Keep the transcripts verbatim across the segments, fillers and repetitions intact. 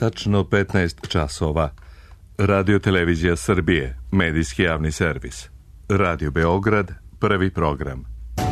tačno petnaest časova. Radio Televizija Srbije, medijski javni servis. Radio Beograd, prvi program.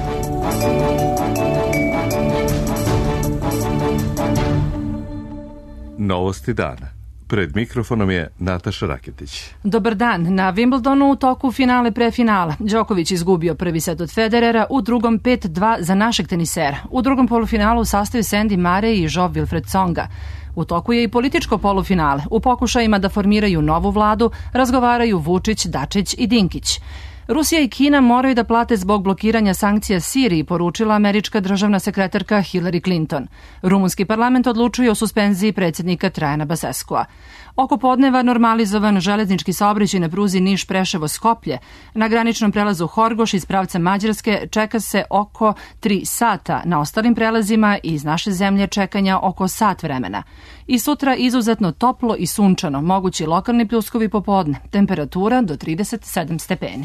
Novosti dana. Pred mikrofonom je Nataša Raketić. Dobar dan. Na Wimbledonu u toku finale prefinala. Đoković izgubio prvi set od Federera, u drugom pet dva za našeg tenisera. U drugom polufinalu sastaju Sandy Murray i Jo-Wilfried Tsonga. U toku je i političko polufinale. U pokušajima da formiraju novu vladu razgovaraju Vučić, Dačić i Dinkić. Rusija i Kina moraju da plate zbog blokiranja sankcija Siriji, poručila američka državna sekretarka Hillary Clinton. Rumunski parlament odlučuje o suspenziji predsjednika Trajana Baseskua. Oko podneva normalizovan železnički saobraćaj na pruzi Niš-Preševo-Skoplje. Na graničnom prelazu Horgoš iz pravca Mađarske čeka se oko tri sata. Na ostalim prelazima iz naše zemlje čekanja oko sat vremena. I sutra izuzetno toplo i sunčano, mogući lokalni pljuskovi popodne. Temperatura do trideset sedam stepeni.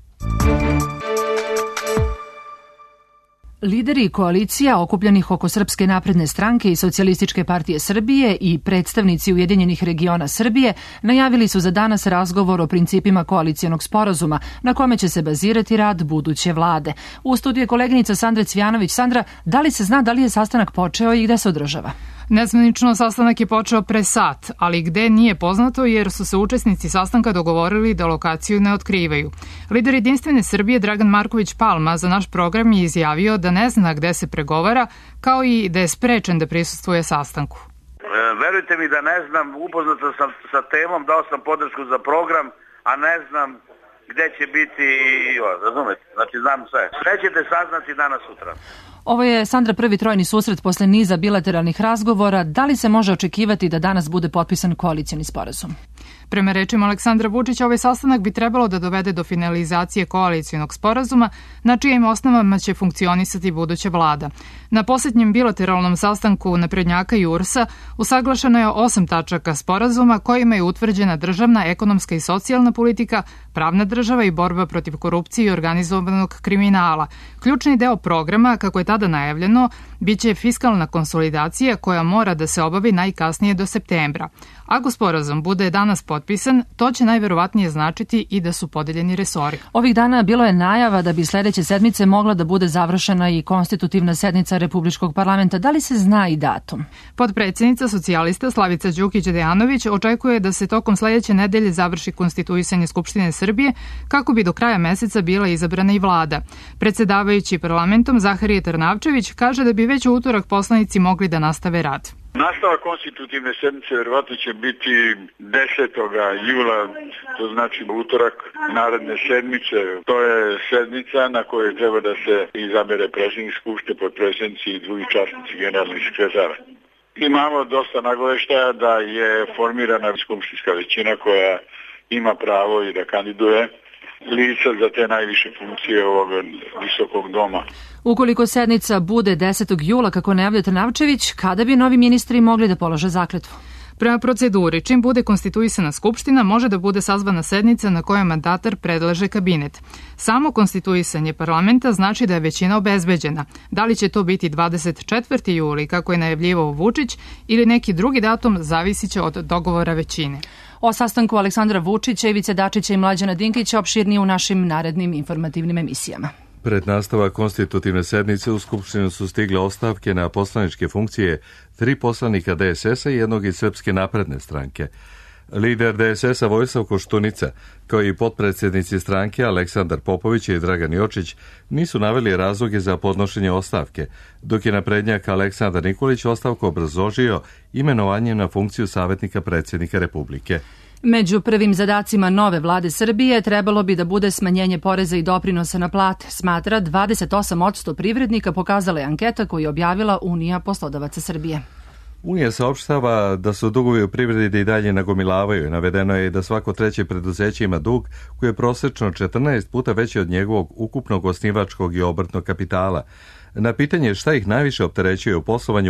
Lideri koalicija okupljenih oko Srpske napredne stranke i Socijalističke partije Srbije i predstavnici Ujedinjenih regiona Srbije najavili su za danas razgovor o principima koalicijonog sporazuma na kome će se bazirati rad buduće vlade. U studiju je koleginica Sandra Cvjanović. Sandra, da li se zna da li je sastanak počeo i gde se održava? Nezvanično sastanak je počeo pre sat, ali gde nije poznato jer su se učesnici sastanka dogovorili da lokaciju ne otkrivaju. Lider Jedinstvene Srbije Dragan Marković Palma za naš program je izjavio da ne zna gde se pregovara, kao i da je sprečen da prisustvuje sastanku. E, verujte mi da ne znam, upoznata sam sa temom, dao sam podršku za program, a ne znam gde će biti, razumete, znači znam sve. Sve ćete saznati danas sutra. Ovo je, Sandra, prvi trojni susret posle niza bilateralnih razgovora. Da li se može očekivati da danas bude potpisan koalicijni sporazum? Prema rečima Aleksandra Vučića, ovaj sastanak bi trebalo da dovede do finalizacije koalicijonog sporazuma, na čijim osnovama će funkcionisati buduća vlada. Na posljednjem bilateralnom sastanku naprednjaka i U R S-a usaglašeno je osam tačaka sporazuma kojima je utvrđena državna, ekonomska i socijalna politika, pravna država i borba protiv korupcije i organizovanog kriminala. Ključni deo programa, kako je tada najavljeno, biće fiskalna konsolidacija koja mora da se obavi najkasnije do septembra. Ako sporazum bude danas potpisan, to će najverovatnije značiti i da su podeljeni resori. Ovih dana bilo je najava da bi sledeće sedmice mogla da bude završena i konstitutivna sednica Republičkog parlamenta. Da li se zna i datum? Potpredsednica socijalista Slavica Đukić-Dejanović očekuje da se tokom sledeće nedelje završi konstituisanje Skupštine Srbije kako bi do kraja meseca bila izabrana i vlada. Predsedavajući parlamentom Zaharije Trnavčević kaže da bi već u utorak poslanici mogli da nastave rad. Nastavak konstitutivne sednice verovatno će biti desetog jula, to znači utorak naredne sedmice. To je sednica na kojoj treba da se izabere predsjednik Skupštine, potpredsjednici i drugi časnici generalnih sekretara. Imamo dosta nagoveštaja da je formirana skupštinska većina koja ima pravo i da kandiduje lica za te najviše funkcije ovog visokog doma. Ukoliko sednica bude desetog jula, kako najavljuje Trnavčević, kada bi novi ministri mogli da polože zakletvu? Prema proceduri, čim bude konstituisana Skupština, može da bude sazvana sednica na kojoj mandatar predlaže kabinet. Samo konstituisanje parlamenta znači da je većina obezbeđena. Da li će to biti dvadeset četvrtog jula, kako je najavljivao Vučić, ili neki drugi datum, zavisit će od dogovora većine. O sastanku Aleksandra Vučića, Ivice Dačića i Mlađana Dinkića opširnije u našim narednim informativnim emisijama. Pred nastavak konstitutivne sednice u Skupštinu su stigle ostavke na poslaničke funkcije tri poslanika D S S-a i jednog iz Srpske napredne stranke. Lider D S S-a Vojislav Koštunica, kao i potpredsjednici stranke Aleksandar Popović i Dragan Jočić, nisu naveli razloge za podnošenje ostavke, dok je naprednjak Aleksandar Nikolić ostavku obrazložio imenovanjem na funkciju savjetnika predsjednika Republike. Među prvim zadacima nove vlade Srbije trebalo bi da bude smanjenje poreza i doprinosa na plate, smatra dvadeset osam posto privrednika, pokazala je anketa koju je objavila Unija poslodavaca Srbije. Unija saopštava da su dugovi u privredi i dalje nagomilavaju. Navedeno je da svako treće preduzeće ima dug koji je prosečno četrnaest puta veći od njegovog ukupnog osnivačkog i obrtnog kapitala. Na pitanje šta ih najviše opterećuje u poslovanju,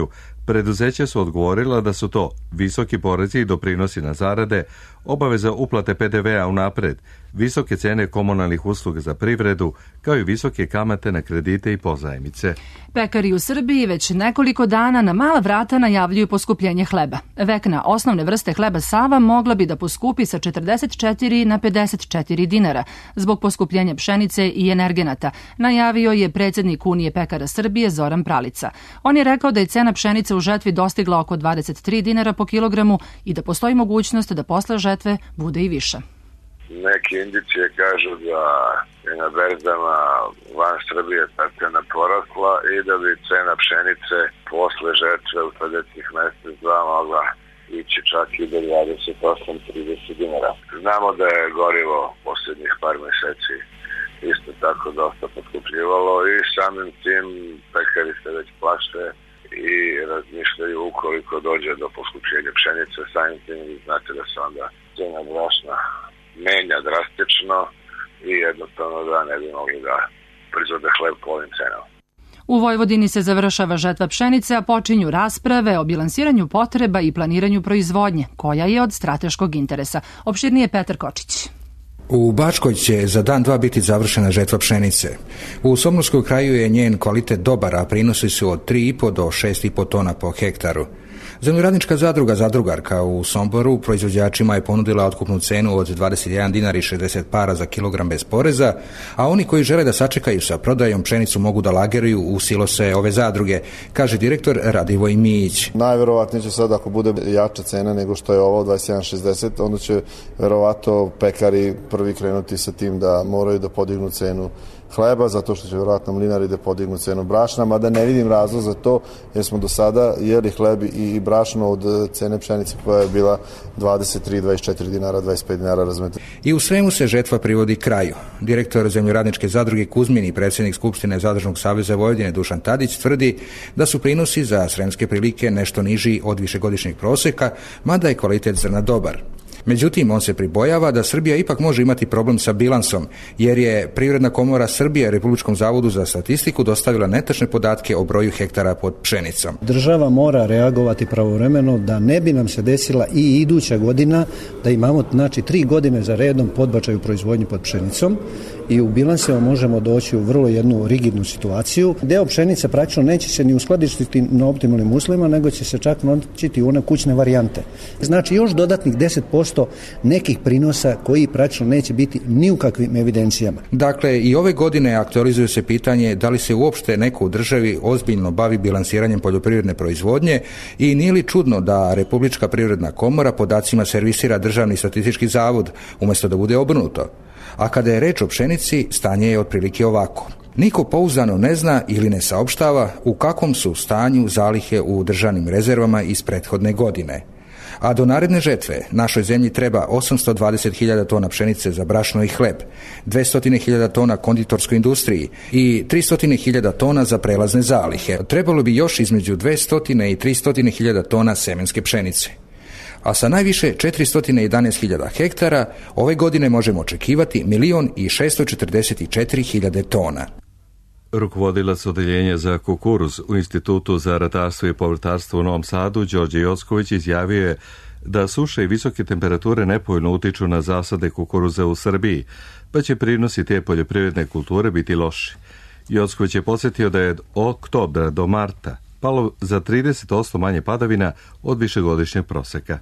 Preduzeća su odgovorila da su to visoki porezi i doprinosi na zarade, obaveza uplate P D V a unapred, visoke cene komunalnih usluga za privredu, kao i visoke kamate na kredite i pozajmice. Pekari u Srbiji već nekoliko dana na mala vrata najavljuju poskupljenje hleba. Vekna osnovne vrste hleba Sava mogla bi da poskupi sa četrdeset četiri na pedeset četiri dinara zbog poskupljenja pšenice i energenata, najavio je predsjednik Unije pekara Srbije Zoran Pralica. On je rekao da je cena pšenice u žetvi dostigla oko dvadeset tri dinara po kilogramu i da postoji mogućnost da posle žetve bude i više. Neke indicije kažu da je na berzama van Srbije ta cena porasla i da bi cena pšenice posle žetve u sledećih mesec dva mogla ići čak i do dvadeset osam do trideset dinara. Znamo da je gorivo posljednjih par meseci isto tako dosta poskupljivalo i samim tim pekari se već plaše i razmišljaju ukoliko dođe do poskupljenja pšenice, samim tim znate da se onda cena brašna menja drastično i jednostavno da ne bi mogli da proizvode hleb po ovim cenama. U Vojvodini se završava žetva pšenice, a počinju rasprave o bilansiranju potreba i planiranju proizvodnje, koja je od strateškog interesa. Opširnije Petar Kočić. U Bačkoj će za dan dva biti završena žetva pšenice. U Somborskom kraju je njen kvalitet dobar, a prinosi su od tri i po do šest i po tona po hektaru. Zemljoradnička zadruga Zadrugarka u Somboru proizvođačima je ponudila otkupnu cenu od dvadeset jedan dinar i šezdeset para za kilogram bez poreza, a oni koji žele da sačekaju sa prodajom pšenicu mogu da lageruju u silose ove zadruge, kaže direktor Radivoj Mijić. Najverovatnije će sad, ako bude jača cena nego što je ovo dvadeset jedan šezdeset, onda će verovatno pekari prvi krenuti sa tim da moraju da podignu cenu hleba, zato što će vjerojatno mlinari da podignu cenu brašna, mada ne vidim razlog za to, jer smo do sada jeli hleb i brašno od cene pšenice koja je bila dvadeset tri, dvadeset četiri dinara, dvadeset pet dinara, razumete. I u svemu se žetva privodi kraju. Direktor Zemljoradničke zadruge Kuzmin i predsjednik Skupštine Zadružnog saveza Vojvodine Dušan Tadić tvrdi da su prinosi za sremske prilike nešto niži od višegodišnjeg proseka, mada je kvalitet zrna dobar. Međutim, on se pribojava da Srbija ipak može imati problem sa bilansom, jer je Privredna komora Srbije Republičkom zavodu za statistiku dostavila netačne podatke o broju hektara pod pšenicom. Država mora reagovati pravovremeno da ne bi nam se desila i iduća godina da imamo znači tri godine za redom podbačaj u proizvodnji pod pšenicom i u bilansima možemo doći u vrlo jednu rigidnu situaciju. Deo pšenice praktično neće se ni uskladištiti na optimalnim uslovima, nego će se čak noćiti u one kućne varijante. Znači još dodatnih deset posto nekih prinosa koji praktično neće biti ni u kakvim evidencijama. Dakle, i ove godine aktualizuje se pitanje da li se uopšte neko u državi ozbiljno bavi bilansiranjem poljoprivredne proizvodnje i nije li čudno da Republička privredna komora podacima servisira Državni statistički zavod umjesto da bude obrnuto. A kada je reč o pšenici, stanje je otprilike ovako. Niko pouzdano ne zna ili ne saopštava u kakvom su stanju zalihe u državnim rezervama iz prethodne godine. A do naredne žetve našoj zemlji treba osamsto dvadeset hiljada tona pšenice za brašno i hleb, dvesta hiljada tona konditorskoj industriji i tristo hiljada tona za prelazne zalihe. Trebalo bi još između dvesta i tristo hiljada tona semenske pšenice. A sa najviše četiristo jedanaest hiljada hektara ove godine možemo očekivati milion i šesto četrdeset četiri hiljade tona. Rukovodilac odeljenja za kukuruz u Institutu za ratarstvo i povrtarstvo u Novom Sadu, Đorđe Jocković, izjavio je da suše i visoke temperature nepovoljno utiču na zasade kukuruza u Srbiji, pa će prinosi te poljoprivredne kulture biti loši. Jocković je podsjetio da je od oktobra do marta palo za trideset posto manje padavina od višegodišnjeg proseka.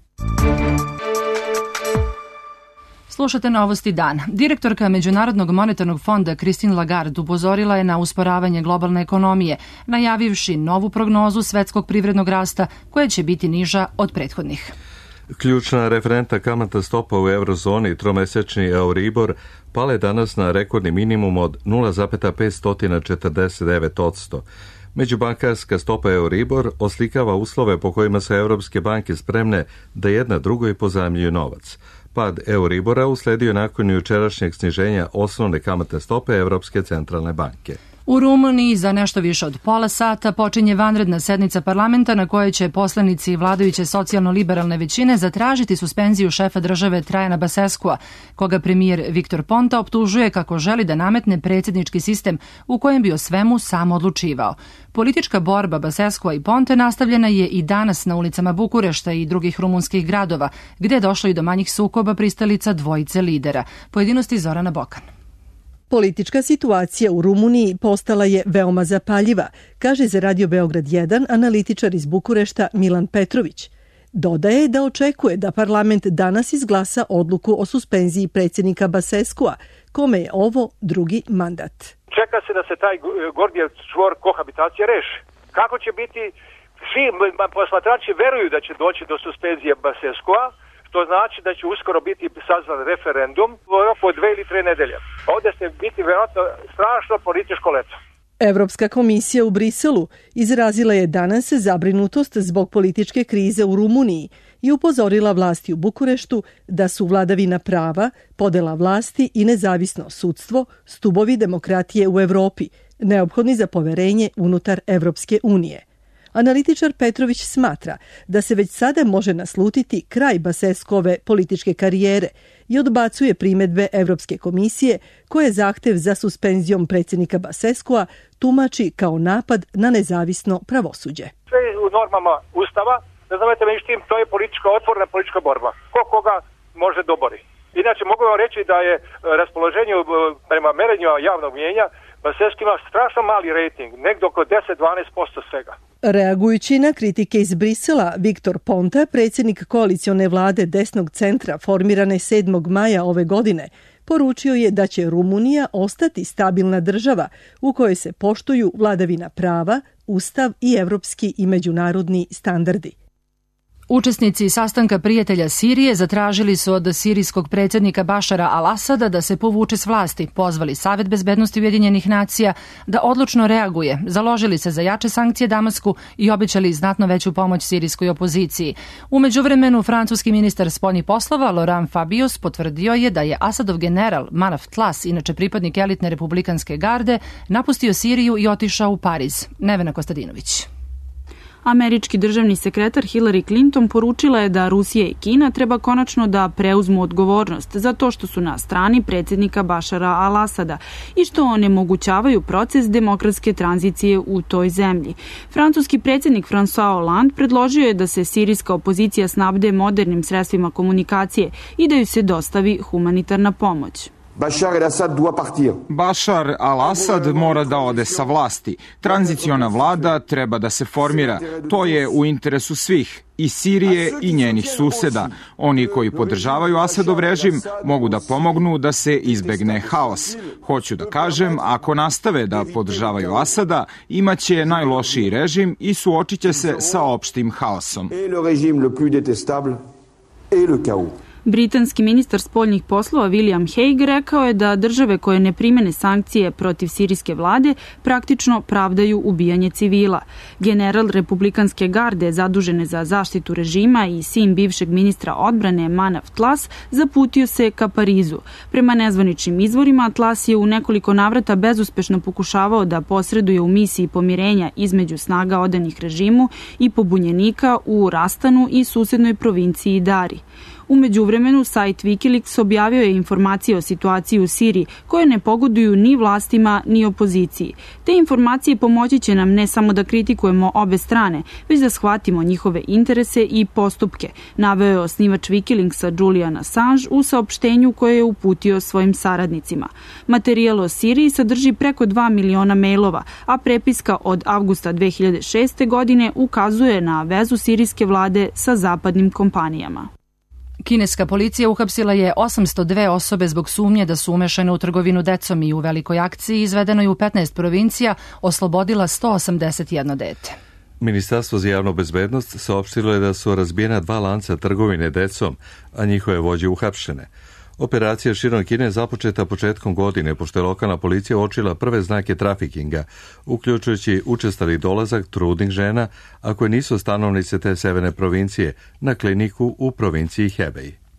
Slušate Novosti dana. Direktorka Međunarodnog monetarnog fonda Christine Lagarde upozorila je na usporavanje globalne ekonomije, najavivši novu prognozu svetskog privrednog rasta koja će biti niža od prethodnih. Ključna referentna kamatna stopa u eurozoni, tromesečni Euribor, pala je danas na rekordni minimum od nula zarez petsto četrdeset devet posto. Međubankarska stopa Euribor oslikava uslove po kojima su evropske banke spremne da jedna drugoj pozajmljuju novac. Pad Euribora usledio nakon jučerašnjeg sniženja osnovne kamatne stope Evropske centralne banke. U Rumuniji za nešto više od pola sata počinje vanredna sednica parlamenta na kojoj će poslanici vladajuće socijalno-liberalne većine zatražiti suspenziju šefa države Trajana Baseskua, koga premijer Viktor Ponta optužuje kako želi da nametne predsjednički sistem u kojem bi o svemu samo odlučivao. Politička borba Baseskua i Ponte nastavljena je i danas na ulicama Bukurešta i drugih rumunskih gradova, gde je došlo i do manjih sukoba pristalica dvojice lidera. Pojedinosti Zorana Bokan. Politička situacija u Rumuniji postala je veoma zapaljiva, kaže za Radio Beograd jedan analitičar iz Bukurešta Milan Petrović. Dodaje da očekuje da parlament danas izglasa odluku o suspenziji predsjednika Baseskua, kome je ovo drugi mandat. Čeka se da se taj Gordijev čvor kohabitacije reši. Kako će biti, svi posmatrači veruju da će doći do suspenzije Baseskua, to znači da će uskoro biti sazvan referendum u roku od dve ili tre nedelje. Ovdje će biti vjerojatno strašno političko leto. Evropska komisija u Briselu izrazila je danas zabrinutost zbog političke krize u Rumuniji i upozorila vlasti u Bukureštu da su vladavina prava, podela vlasti i nezavisno sudstvo stubovi demokratije u Evropi, neophodni za poverenje unutar Evropske unije. Analitičar Petrović smatra da se već sada može naslutiti kraj Baseskove političke karijere i odbacuje primedbe Evropske komisije koje zahtev za suspenzijom predsjednika Baseskua tumači kao napad na nezavisno pravosuđe. Sve u normama Ustava, ne znate među tim, to je politička otvorena politička borba. Ko koga može dobori. Inače, mogu vam reći da je raspoloženje prema merenju javnog mnijenja Basescu ima strašno mali rating, negdje oko deset do dvanaest posto svega. Reagujući na kritike iz Brisela, Viktor Ponta, predsjednik koalicione vlade desnog centra formirane sedmog maja ove godine, poručio je da će Rumunija ostati stabilna država u kojoj se poštuju vladavina prava, ustav i evropski i međunarodni standardi. Učesnici sastanka prijatelja Sirije zatražili su od sirijskog predsjednika Bašara al-Asada da se povuče s vlasti, pozvali Savet bezbednosti Ujedinjenih nacija da odlučno reaguje, založili se za jače sankcije Damasku i obećali znatno veću pomoć sirijskoj opoziciji. U međuvremenu, francuski ministar spoljnih poslova Laurent Fabius potvrdio je da je Asadov general Manaf Tlas, inače pripadnik elitne republikanske garde, napustio Siriju i otišao u Pariz. Nevena Kostadinović. Američki državni sekretar Hillary Clinton poručila je da Rusija i Kina treba konačno da preuzmu odgovornost za to što su na strani predsjednika Bašara al-Asada i što onemogućavaju proces demokratske tranzicije u toj zemlji. Francuski predsjednik François Hollande predložio je da se sirijska opozicija snabde modernim sredstvima komunikacije i da ju se dostavi humanitarna pomoć. Bašar al-Asad mora da ode sa vlasti. Tranziciona vlada treba da se formira. To je u interesu svih, i Sirije i njenih suseda. Oni koji podržavaju Asadov režim mogu da pomognu da se izbegne haos. Hoću da kažem, ako nastave da podržavaju Asada, imaće najlošiji režim i suočit će se sa opštim haosom. Britanski ministar spoljnih poslova William Hague rekao je da države koje ne primene sankcije protiv sirijske vlade praktično pravdaju ubijanje civila. General republikanske garde zadužene za zaštitu režima i sin bivšeg ministra odbrane Manaf Tlas zaputio se ka Parizu. Prema nezvaničnim izvorima, Tlas je u nekoliko navrata bezuspešno pokušavao da posreduje u misiji pomirenja između snaga odanih režimu i pobunjenika u Rastanu i susednoj provinciji Dari. U međuvremenu, sajt Wikileaks objavio je informacije o situaciji u Siriji koje ne pogoduju ni vlastima ni opoziciji. Te informacije pomoći će nam ne samo da kritikujemo obe strane, već da shvatimo njihove interese i postupke, naveo je osnivač Wikileaksa Julian Assange u saopštenju koje je uputio svojim saradnicima. Materijal o Siriji sadrži preko dva miliona mailova, a prepiska od avgusta dve hiljade šeste. godine ukazuje na vezu sirijske vlade sa zapadnim kompanijama. Kineska policija uhapsila je osamsto dve osobe zbog sumnje da su umešane u trgovinu decom i u velikoj akciji izvedenoj u petnaest provincija oslobodila sto osamdeset jedno dete. Ministarstvo za javnu bezbednost saopštilo je da su razbijena dva lanca trgovine decom, a njihove vođe uhapšene. Operacija širom Kine započeta početkom godine, pošto je lokalna policija uočila prve znake trafikinga, uključujući učestali dolazak trudnih žena, a koje nisu stanovnice te severne provincije, na kliniku u provinciji Hebei.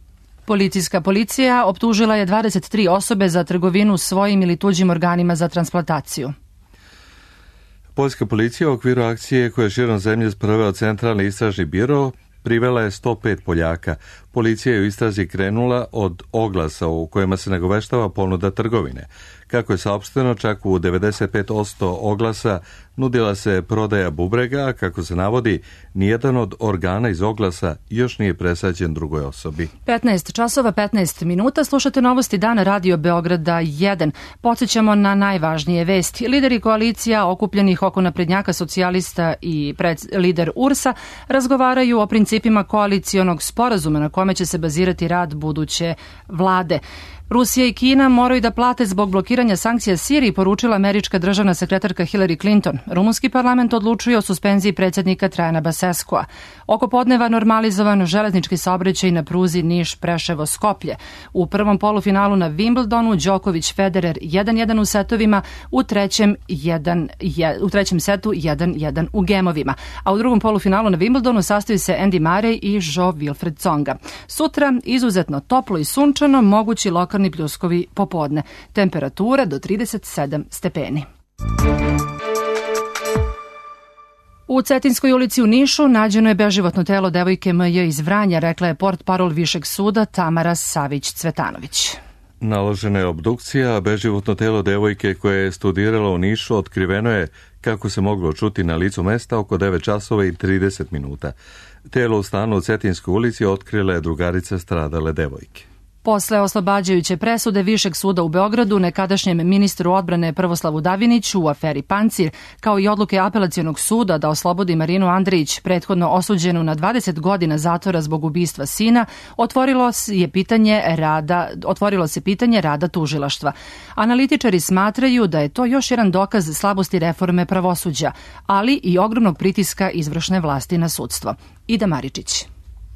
Policijska policija optužila je dvadeset tri osobe za trgovinu svojim ili tuđim organima za transplantaciju. Poljska policija u okviru akcije koja je širom zemlje sproveo Centralni istražni biro privela je sto pet Poljaka. Policija je u istrazi krenula od oglasa u kojima se nagoveštava ponuda trgovine. Kako je saopšteno, čak u devedeset pet posto oglasa nudila se prodaja bubrega, a kako se navodi, nijedan od organa iz oglasa još nije presađen drugoj osobi. petnaest časova petnaest minuta, slušate novosti dana Radio Beograda jedan. Podsjećamo na najvažnije vesti. Lideri koalicija okupljenih oko naprednjaka socijalista i pred, lider U R S-a razgovaraju o principima koalicionog sporazuma na kome će se bazirati rad buduće vlade. Rusija i Kina moraju da plate zbog blokiranja sankcija Siriji, poručila američka državna sekretarka Hillary Clinton. Rumunski parlament odlučuje o suspenziji predsjednika Trajana Baseskoa. Oko podneva normalizovan železnički saobraćaj na pruzi Niš-Preševo-Skoplje. U prvom polufinalu na Wimbledonu Đoković Federer jedan jedan u setovima, u trećem, jedan, je, u trećem setu jedan jedan u gemovima. A u drugom polufinalu na Wimbledonu sastoji se Andy Murray i Jo Wilfred Tsonga. Sutra izuzetno toplo i sunčano, mogući lokalni pljuskovi popodne. Temperatura do trideset sedam stepeni. U Cetinskoj ulici u Nišu nađeno je beživotno telo devojke M J iz Vranja, rekla je portparol Višeg suda Tamara Savić-Cvetanović. Naložena je obdukcija, a beživotno telo devojke koje je studirala u Nišu otkriveno je, kako se moglo čuti na licu mesta, oko devet časova i trideset minuta. Telo u stanu u Cetinskoj ulici otkrila je drugarica stradale devojke. Posle oslobađajuće presude Višeg suda u Beogradu nekadašnjem ministru odbrane Prvoslavu Daviniću u aferi Pancir, kao i odluke apelacionog suda da oslobodi Marinu Andrić, prethodno osuđenu na dvadeset godina zatvora zbog ubistva sina, otvorilo je pitanje rada, otvorilo se pitanje rada tužilaštva. Analitičari smatraju da je to još jedan dokaz slabosti reforme pravosuđa, ali i ogromnog pritiska izvršne vlasti na sudstvo. Ida Maričić.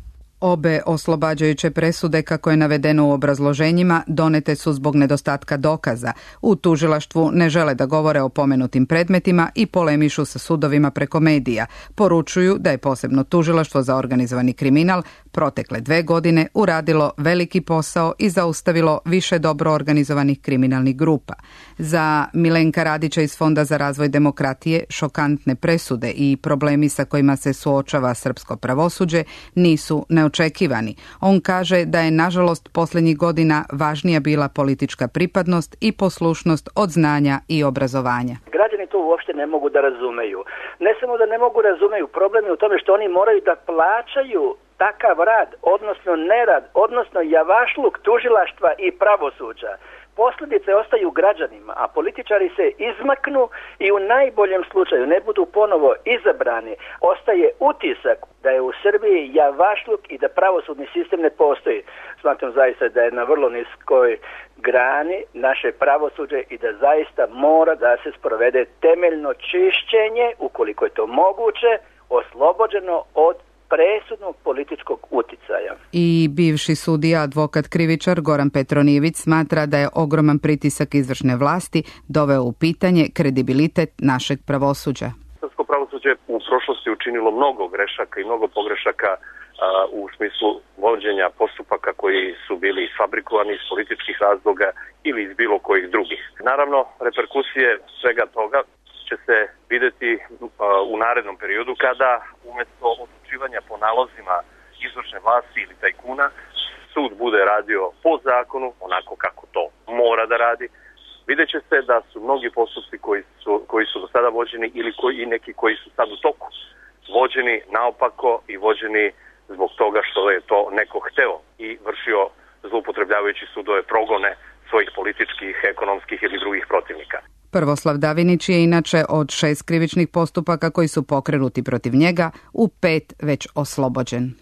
Obe oslobađajuće presude, kako je navedeno u obrazloženjima, donete su zbog nedostatka dokaza. U tužilaštvu ne žele da govore o pomenutim predmetima i polemišu sa sudovima preko medija. Poručuju da je posebno tužilaštvo za organizovani kriminal protekle dve godine uradilo veliki posao i zaustavilo više dobro organizovanih kriminalnih grupa. Za Milenka Radića iz Fonda za razvoj demokratije šokantne presude i problemi sa kojima se suočava srpsko pravosuđe nisu neočekivani. On kaže da je nažalost posljednjih godina važnija bila politička pripadnost i poslušnost od znanja i obrazovanja. Građani to uopšte ne mogu da razumeju. Ne samo da ne mogu razumeju, problem je u tome što oni moraju da plaćaju takav rad, odnosno nerad, odnosno javašluk tužilaštva i pravosuđa. Posljedice ostaju građanima, a političari se izmaknu i u najboljem slučaju ne budu ponovo izabrani. Ostaje utisak da je u Srbiji javašluk i da pravosudni sistem ne postoji. Smatram zaista da je na vrlo niskoj grani naše pravosuđe i da zaista mora da se sprovede temeljno čišćenje, ukoliko je to moguće, oslobođeno od presudnog političkog uticaja. I bivši sudija, advokat krivičar Goran Petronijević smatra da je ogroman pritisak izvršne vlasti doveo u pitanje kredibilitet našeg pravosuđa. Srpsko pravosuđe u prošlosti učinilo mnogo grešaka i mnogo pogrešaka a, u smislu vođenja postupaka koji su bili isfabrikovani iz političkih razloga ili iz bilo kojih drugih. Naravno, reperkusije svega toga će se videti a, u narednom periodu kada umjesto odlučivanja po nalozima izvršne vlasti ili tajkuna sud bude radio po zakonu, onako kako to mora da radi. Vidjet će se da su mnogi postupci koji su, koji su do sada vođeni ili koji, i neki koji su sad u toku vođeni naopako i vođeni zbog toga što je to neko hteo i vršio zloupotrebljavajući sudove progone svojih političkih, ekonomskih ili drugih protivnika. Prvoslav Davinić je inače od šest krivičnih postupaka koji su pokrenuti protiv njega u pet već oslobođen.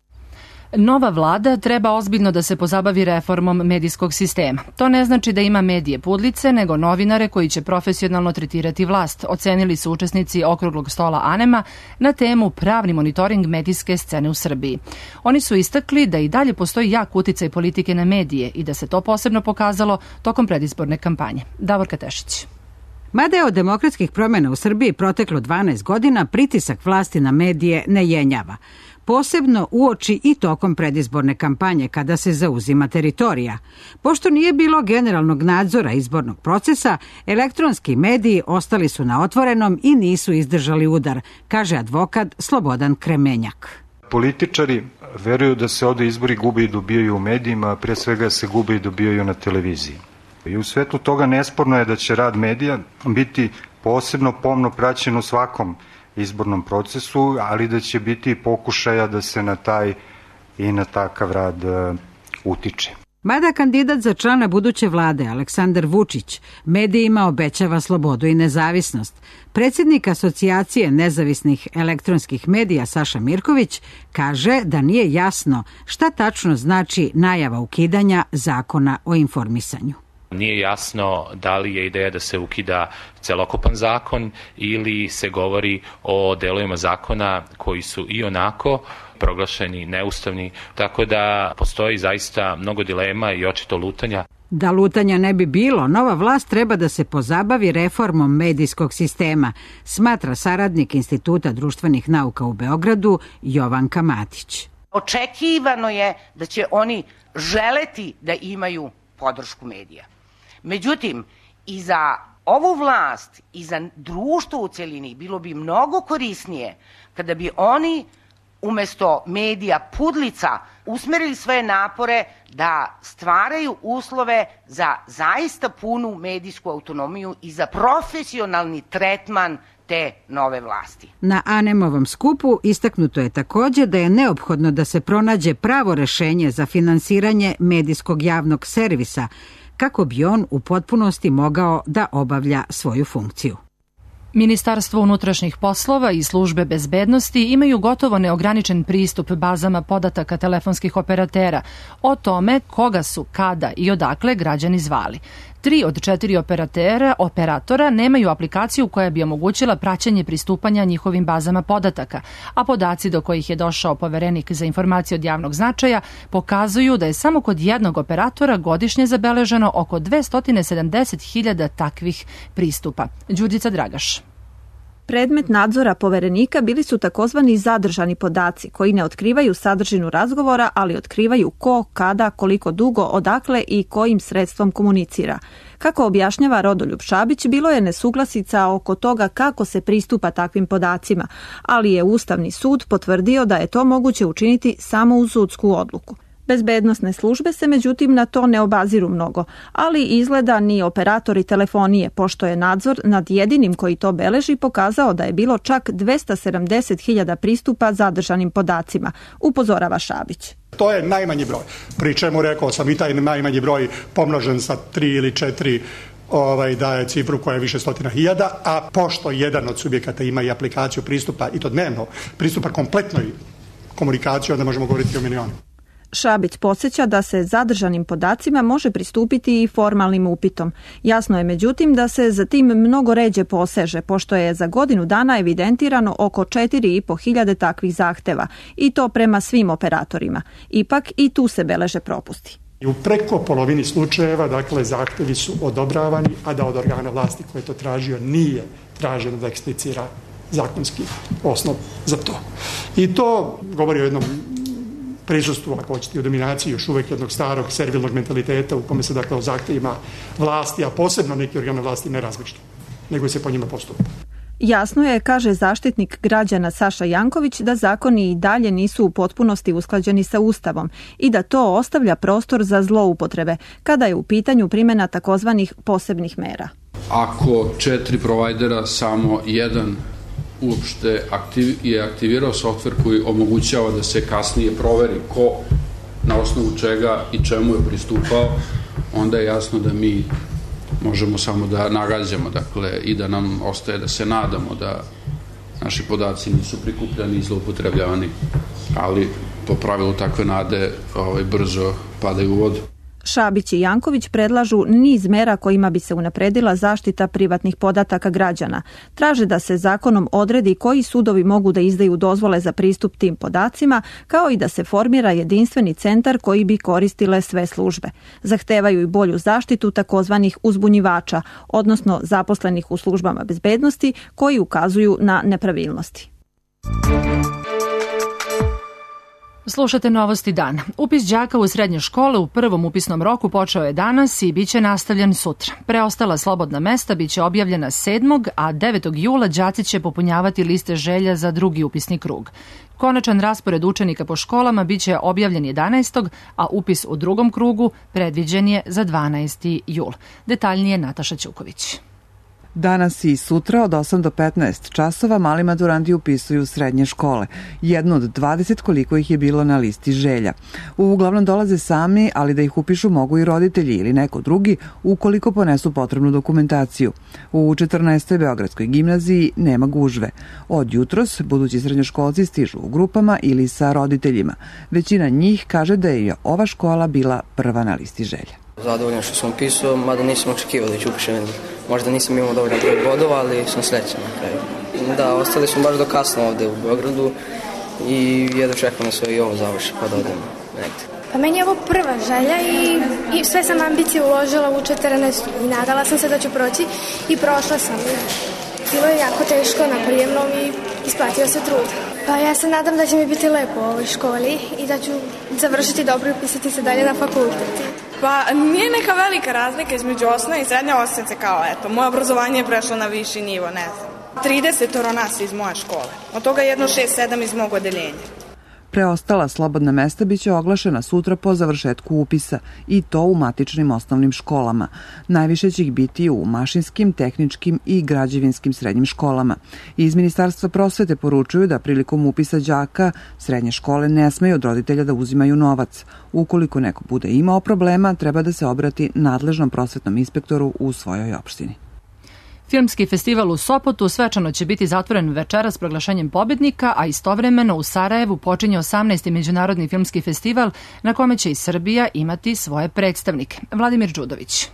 Nova vlada treba ozbiljno da se pozabavi reformom medijskog sistema. To ne znači da ima medije pudlice, nego novinare koji će profesionalno tretirati vlast, ocenili su učesnici okruglog stola Anema na temu pravni monitoring medijske scene u Srbiji. Oni su istakli da i dalje postoji jak uticaj politike na medije i da se to posebno pokazalo tokom predizborne kampanje. Davorka Tešić. Mada je od demokratskih promjena u Srbiji proteklo dvanaest godina, pritisak vlasti na medije ne jenjava. posebno uoči i tokom predizborne kampanje kada se zauzima teritorija. Pošto nije bilo generalnog nadzora izbornog procesa, elektronski mediji ostali su na otvorenom i nisu izdržali udar, kaže advokat Slobodan Kremenjak. Političari veruju da se ovde izbori gube i dobijaju u medijima, a pre svega se gube i dobijaju na televiziji. I u svetlu toga nesporno je da će rad medija biti posebno pomno praćen u svakom izbornom procesu, ali da će biti pokušaja da se na taj i na takav rad uh, utiče. Mada kandidat za člana buduće vlade Aleksandar Vučić medijima obećava slobodu i nezavisnost, predsjednik Asocijacije nezavisnih elektronskih medija Saša Mirković kaže da nije jasno šta tačno znači najava ukidanja Zakona o informisanju. Nije jasno da li je ideja da se ukida celokupan zakon ili se govori o delovima zakona koji su i onako proglašeni neustavni, tako da postoji zaista mnogo dilema i očito lutanja. Da lutanja ne bi bilo, nova vlast treba da se pozabavi reformom medijskog sistema, smatra saradnik Instituta društvenih nauka u Beogradu Jovanka Matić. Očekivano je da će oni želeti da imaju podršku medija. Međutim, i za ovu vlast i za društvo u celini bilo bi mnogo korisnije kada bi oni umesto medija pudlica usmerili svoje napore da stvaraju uslove za zaista punu medijsku autonomiju i za profesionalni tretman te nove vlasti. Na Anemovom skupu istaknuto je takođe da je neophodno da se pronađe pravo rešenje za finansiranje medijskog javnog servisa, kako bi on u potpunosti mogao da obavlja svoju funkciju. Ministarstvo unutrašnjih poslova i službe bezbednosti imaju gotovo neograničen pristup bazama podataka telefonskih operatera o tome koga su, kada i odakle građani zvali. Tri od četiri operatera, operatora nemaju aplikaciju koja bi omogućila praćenje pristupanja njihovim bazama podataka, a podaci do kojih je došao Poverenik za informacije od javnog značaja pokazuju da je samo kod jednog operatora godišnje zabeleženo oko dvesta sedamdeset hiljada takvih pristupa. Đurđica Dragaš. Predmet nadzora Poverenika bili su takozvani zadržani podaci koji ne otkrivaju sadržinu razgovora, ali otkrivaju ko, kada, koliko dugo, odakle i kojim sredstvom komunicira. Kako objašnjava Rodoljub Šabić, bilo je nesuglasica oko toga kako se pristupa takvim podacima, ali je Ustavni sud potvrdio da je to moguće učiniti samo uz sudsku odluku. Bezbednosne službe se međutim na to ne obaziru mnogo, ali izgleda ni operatori telefonije, pošto je nadzor nad jedinim koji to beleži pokazao da je bilo čak dvesta sedamdeset hiljada pristupa zadržanim podacima, upozorava Šabić. To je najmanji broj. Pri čemu rekao sam i taj najmanji broj pomnožen sa tri ili četiri ovaj, daje cifru koja je više stotina hiljada, a pošto jedan od subjekata ima i aplikaciju pristupa, i to dnevno, pristupa kompletnoj komunikaciji, onda možemo govoriti o milionu. Šabić podsjeća da se zadržanim podacima može pristupiti i formalnim upitom. Jasno je međutim da se za tim mnogo ređe poseže, pošto je za godinu dana evidentirano oko četiri i po hiljade takvih zahteva, i to prema svim operatorima. Ipak i tu se beleže propusti. U preko polovini slučajeva, dakle, zahtevi su odobravani, a da od organa vlasti koje to tražio nije traženo da eksplicira zakonski osnov za to. I to govori o jednom prisustvu, ako hoćete, u dominaciji još uvek jednog starog servilnog mentaliteta u kome se, dakle, o zahtevima vlasti, a posebno neki organa vlasti ne razmišlja, nego se po njima postupa. Jasno je, kaže zaštitnik građana Saša Janković, da zakoni i dalje nisu u potpunosti usklađeni sa Ustavom i da to ostavlja prostor za zloupotrebe kada je u pitanju primjena takozvanih posebnih mera. Ako četiri provajdera samo jedan uopšte aktiv, je aktivirao softver koji omogućava da se kasnije proveri ko, na osnovu čega i čemu je pristupao, onda je jasno da mi možemo samo da nagađamo, dakle, i da nam ostaje da se nadamo da naši podaci nisu prikupljani i zloupotrebljavani, ali po pravilu takve nade ovaj, brzo padaju u vodu. Šabić i Janković predlažu niz mera kojima bi se unapredila zaštita privatnih podataka građana. Traže da se zakonom odredi koji sudovi mogu da izdaju dozvole za pristup tim podacima, kao i da se formira jedinstveni centar koji bi koristile sve službe. Zahtevaju i bolju zaštitu takozvanih uzbunjivača, odnosno zaposlenih u službama bezbednosti koji ukazuju na nepravilnosti. Slušate Novosti dan. Upis đaka u srednje škole u prvom upisnom roku počeo je danas i biće nastavljen sutra. Preostala slobodna mesta biće objavljena sedmog, a devetog jula đaci će popunjavati liste želja za drugi upisni krug. Konačan raspored učenika po školama biće objavljen jedanaestog, a upis u drugom krugu predviđen je za dvanaesti jul. Detaljnije Nataša Ćuković. Danas i sutra od osam do petnaest časova mali maturandi upisuju srednje škole, jednu od dvadeset koliko ih je bilo na listi želja. Uglavnom dolaze sami, ali da ih upišu mogu i roditelji ili neko drugi ukoliko ponesu potrebnu dokumentaciju. U četrnaestoj Beogradskoj gimnaziji nema gužve. Od jutros budući srednjoškolci stižu u grupama ili sa roditeljima. Većina njih kaže da je ova škola bila prva na listi želja. Zadovoljan što sam upisao, mada nisam očekivao da ću upišem. Možda nisam imao dovoljno broj bodova, ali sam srećan na kraju. Da, ostali smo baš do kasno ovde u Beogradu i jedno čekam da se i ovo završi pa da odem negde. Pa meni je ovo prva želja i, i sve sam ambicije uložila u četrnaestu i nadala sam se da ću proći i prošla sam. Bilo je jako teško na prijemnom i isplatio se trud. Pa ja se nadam da će mi biti lepo u ovoj školi i da ću završiti dobro i upisati se dalje na fakultet. Pa nije neka velika razlika između osnovne i srednje, osim se kao eto, moje obrazovanje je prešlo na viši nivo, ne znam. tridesetoro nas iz moje škole, od toga jedno šest sedam iz mog odeljenja. Preostala slobodna mesta biće oglašena sutra po završetku upisa i to u matičnim osnovnim školama. Najviše će ih biti u mašinskim, tehničkim i građevinskim srednjim školama. Iz Ministarstva prosvete poručuju da prilikom upisa đaka srednje škole ne smeju od roditelja da uzimaju novac. Ukoliko neko bude imao problema, treba da se obrati nadležnom prosvetnom inspektoru u svojoj opštini. Filmski festival u Sopotu svečano će biti zatvoren večeras proglašenjem pobednika, a istovremeno u Sarajevu počinje osamnaesti Međunarodni filmski festival na kome će i Srbija imati svoje predstavnike. Vladimir Đudović.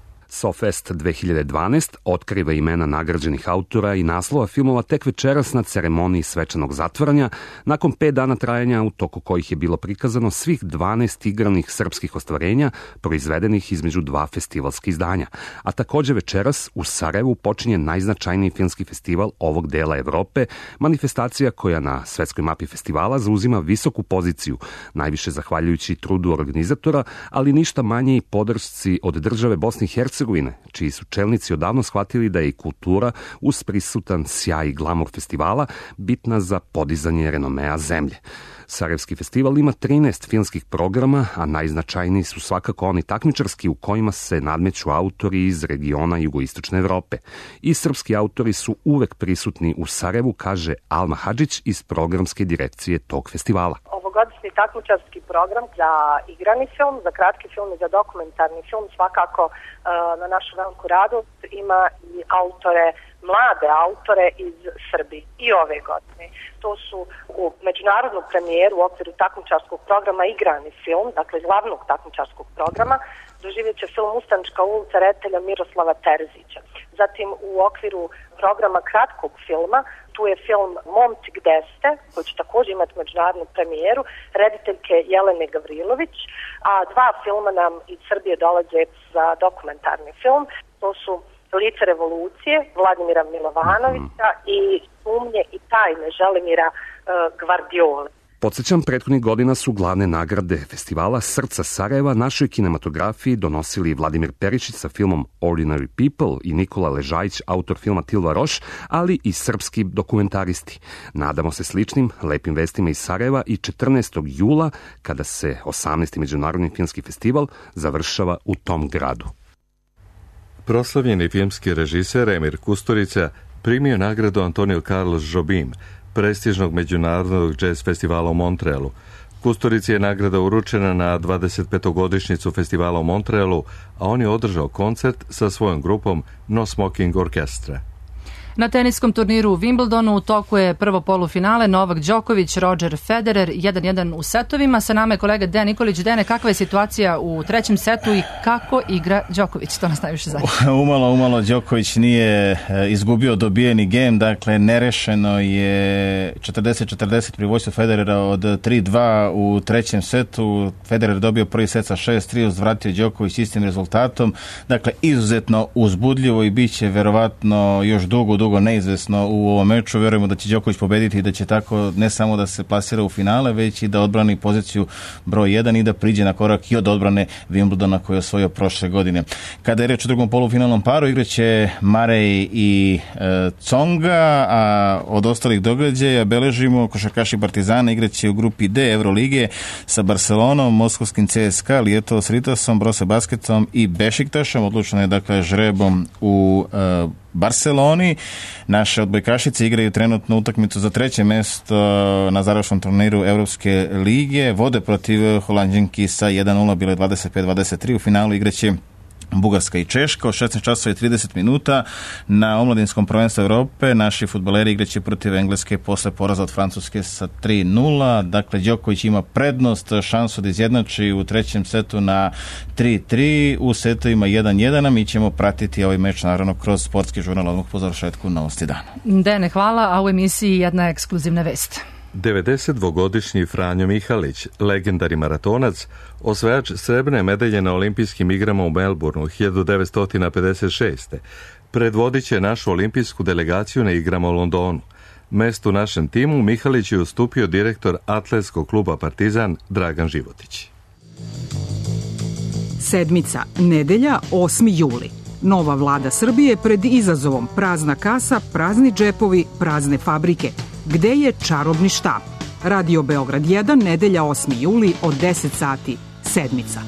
SoFest dve hiljade dvanaest otkriva imena nagrađenih autora i naslova filmova tek večeras na ceremoniji svečanog zatvaranja, nakon pet dana trajanja u toku kojih je bilo prikazano svih dvanaest igranih srpskih ostvarenja proizvedenih između dva festivalska izdanja. A takođe večeras u Sarajevu počinje najznačajniji filmski festival ovog dela Evrope, manifestacija koja na svetskoj mapi festivala zauzima visoku poziciju, najviše zahvaljujući trudu organizatora, ali ništa manje i podršci od države Bosne i Hercegovine, čiji su čelnici odavno shvatili da je i kultura uz prisutan sjaj i glamur festivala bitna za podizanje renomea zemlje. Sarajevski festival ima trinaest filmskih programa, a najznačajniji su svakako oni takmičarski u kojima se nadmeću autori iz regiona jugoistočne Evrope. I srpski autori su uvek prisutni u Sarajevu, kaže Alma Hadžić iz programske direkcije tog festivala. Ovogodišnji takmičarski program za igrani film, za kratki film i za dokumentarni film svakako uh, na našu veliku radost ima i autore, mlade autore iz Srbije i ove godine. To su u međunarodnu premijeru u okviru takmičarskog programa igrani film, dakle glavnog takmičarskog programa, doživjet će film Ustanička ulica reditelja Miroslava Terzića. Zatim u okviru programa kratkog filma tu je film Momci gde ste, koji će također imati međunarodnu premijeru, rediteljke Jelene Gavrilović, a dva filma nam iz Srbije dolaze za dokumentarni film. To su Lice revolucije Vladimira Milovanovića i Sumnje i tajne Želimira uh, Gvardiole. Podsjećam, prethodnih godina su glavne nagrade festivala Srca Sarajeva našoj kinematografiji donosili Vladimir Perišić sa filmom Ordinary People i Nikola Ležajić, autor filma Tilva Roš, ali i srpski dokumentaristi. Nadamo se sličnim lepim vestima iz Sarajeva i četrnaestog jula, kada se osamnaesti Međunarodni filmski festival završava u tom gradu. Proslavljeni filmski režiser Emir Kusturica primio nagradu Antonio Carlos Jobim, prestižnog međunarodnog džez festivala u Montrealu. Kusturici je nagrada uručena na dvadesetpetogodišnjicu festivala u Montrealu, a on je održao koncert sa svojom grupom No Smoking Orchestra. Na teniskom turniru u Wimbledonu u toku je prvo polufinale Novak Đoković, Roger Federer jedan jedan u setovima. Sa nama je kolega Dejan Nikolić. Dene, kakva je situacija u trećem setu i kako igra Đoković? To nas najviše zanima. Umalo, umalo Đoković nije izgubio dobijeni gem, dakle nerešeno je četrdeset četrdeset pri vojstvu Federera od tri dva u trećem setu. Federer dobio prvi set sa šest tri, uzvratio Đoković istim rezultatom. Dakle, izuzetno uzbudljivo i bit će verovatno još dugo, dugo dugo neizvesno u ovom meču. Verujemo da će Đoković pobediti i da će tako ne samo da se plasira u finale, već i da odbrani poziciju broj jedan i da priđe na korak i od odbrane Wimbledona koji je osvojio prošle godine. Kada je reč o drugom polufinalnom paru, igraće Murray i e, Tsonga, a od ostalih događaja beležimo košarkaši Partizana igraće u grupi D Evrolige sa Barcelonom, moskovskim C S K A, Lietovo s Ritasom, Brose Basketom i Bešiktašom. Odlučeno je dakle žrebom u e, Barceloni. Naše odbojkašice igraju trenutno utakmicu za treće mesto na završnom turniru Evropske lige. Vode protiv Holanđanki sa jedan nula, bile dvadeset pet dvadeset tri. U finalu igraće Bugarska i Češka. O šesnaest časova i trideset minuta na omladinskom prvenstvu Evrope naši fudbaleri igraće protiv Engleske posle poraza od Francuske sa tri nula. Dakle, Đoković ima prednost, šansu da izjednači u trećem setu na tri tri. U setovima jedan jedan, a mi ćemo pratiti ovaj meč naravno kroz sportski žurnal odmah po završetku Novosti dana. Dene, hvala, a u emisiji jedna ekskluzivna vest. devedesetdvogodišnji Franjo Mihalić, legendarni maratonac, osvajač srebrne medalje na olimpijskim igrama u Melbourneu hiljadu devetsto pedeset šeste. Predvodit će našu olimpijsku delegaciju na igrama u Londonu. Mesto u našem timu Mihalić je ustupio direktor atletskog kluba Partizan Dragan Životić. Sedmica, nedelja, osmi juli. Nova vlada Srbije pred izazovom prazna kasa, prazni džepovi, prazne fabrike. Gde je čarobni štap? Radio Beograd jedan, nedelja osmi juli od deset sati. Sedmica.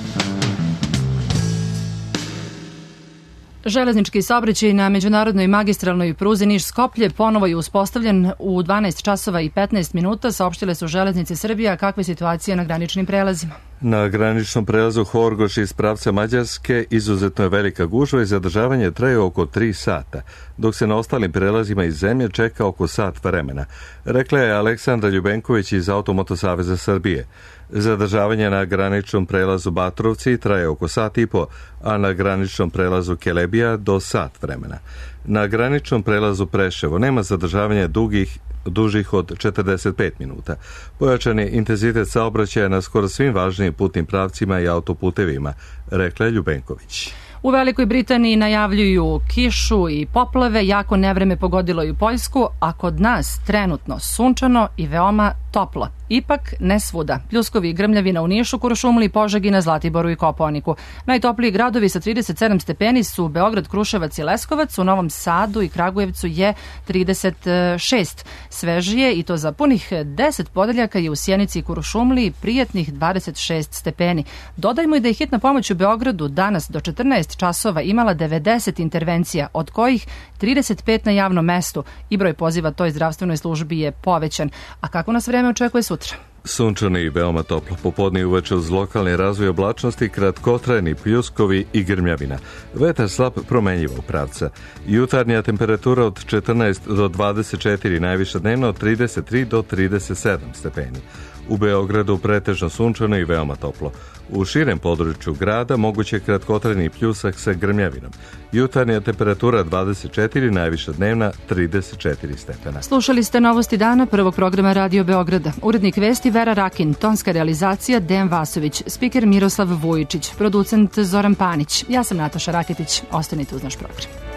Železnički saobraćaj na međunarodnoj magistralnoj pruzi Niš-Skoplje ponovo je uspostavljen u dvanaest časova i petnaest minuta, saopštile su Železnice Srbije. Kakva je situacija na graničnim prelazima? Na graničnom prelazu Horgoš iz pravca Mađarske izuzetno je velika gužva i zadržavanje traje oko tri sata, dok se na ostalim prelazima iz zemlje čeka oko sat vremena, rekla je Aleksandra Ljubenković iz Automoto Saveza Srbije. Zadržavanje na graničnom prelazu Batrovci traje oko sat i po, a na graničnom prelazu Kelebija do sat vremena. Na graničnom prelazu Preševo nema zadržavanja dugih dužih od četrdeset pet minuta. Pojačan je intenzitet saobraćaja na skoro svim važnijim putnim pravcima i autoputevima, rekla je Ljubenković. U Velikoj Britaniji najavljuju kišu i poplave, jako nevreme pogodilo i Poljsku, a kod nas trenutno sunčano i veoma toplo. Ipak ne svuda. Pljuskovi i grmljavina u Nišu, Kuršumliji, Požegi, na Zlatiboru i Kopaoniku. Najtopliji gradovi sa trideset sedam stepeni su Beograd, Kruševac i Leskovac. U Novom Sadu i Kragujevcu je trideset šest. Svežije, i to za punih deset podeljaka, je u Sjenici i Kuršumliji prijatnih dvadeset šest stepeni. Dodajmo i da je hitna pomoć u Beogradu danas do četrnaest časova imala devedeset intervencija, od kojih trideset pet na javnom mestu, i broj poziva toj zdravstvenoj službi je povećan. A kako nas vreme očekuje sutra? Sunčano i veoma toplo popodne i uveče uz lokalni razvoj oblačnosti, kratkotrajni pljuskovi i grmljavina. Vetar slab promenjivog pravca. Jutarnja temperatura od četrnaest do dvadeset četiri, najviša dnevno od trideset tri do trideset sedam stepeni. U Beogradu pretežno sunčano i veoma toplo. U širem području grada moguće kratkotrajni pljusak sa grmljavinom. Jutarnja temperatura dvadeset četiri, najviša dnevna trideset četiri stepena. Slušali ste Novosti dana prvog programa Radio Beograda. Urednik vesti Vera Rakin, tonska realizacija Dejan Vasović, spiker Miroslav Vujičić, producent Zoran Panić. Ja sam Nataša Raketić. Ostanite uz naš program.